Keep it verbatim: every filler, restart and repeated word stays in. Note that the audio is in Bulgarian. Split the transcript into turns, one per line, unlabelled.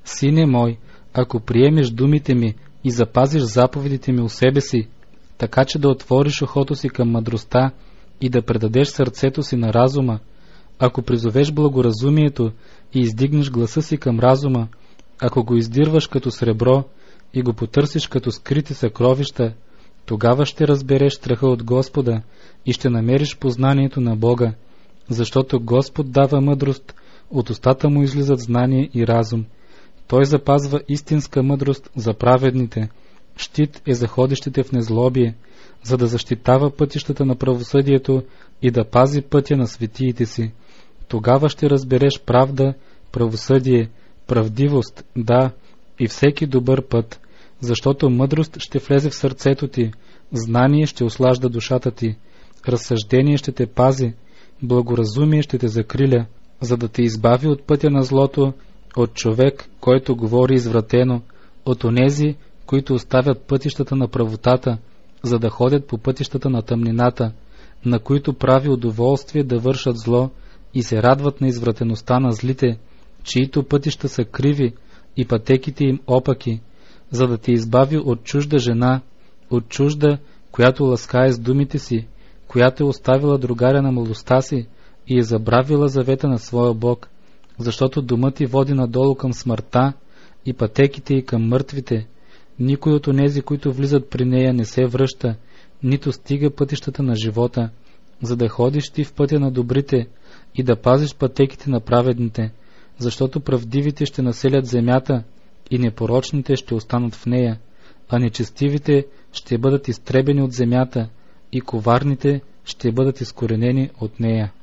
Сине мой, ако приемеш думите ми и запазиш заповедите ми у себе си, така че да отвориш ухото си към мъдростта и да предадеш сърцето си на разума, ако призовеш благоразумието и издигнеш гласа си към разума, ако го издирваш като сребро и го потърсиш като скрити съкровища, тогава ще разбереш страха от Господа и ще намериш познанието на Бога, защото Господ дава мъдрост, от устата му излизат знание и разум. Той запазва истинска мъдрост за праведните, щит е за ходещите в незлобие, за да защитава пътищата на правосъдието и да пази пътя на светиите си. Тогава ще разбереш правда, правосъдие, правдивост, да, и всеки добър път, защото мъдрост ще влезе в сърцето ти, знание ще услажда душата ти, разсъждение ще те пази, благоразумие ще те закриля, за да те избави от пътя на злото, от човек, който говори извратено, от онези, които оставят пътищата на правотата, за да ходят по пътищата на тъмнината, на които прави удоволствие да вършат зло и се радват на извратеността на злите, чието пътища са криви и пътеките им опаки, за да те избави от чужда жена, от чужда, която ласкае с думите си, която е оставила другаря на младостта си и е забравила завета на своя Бог, защото домът ти води надолу към смъртта и пътеките й към мъртвите. Никой от онези, които влизат при нея, не се връща, нито стига пътищата на живота, за да ходиш ти в пътя на добрите и да пазиш пътеките на праведните, защото правдивите ще населят земята и непорочните ще останат в нея, а нечестивите ще бъдат изтребени от земята и коварните ще бъдат изкоренени от нея.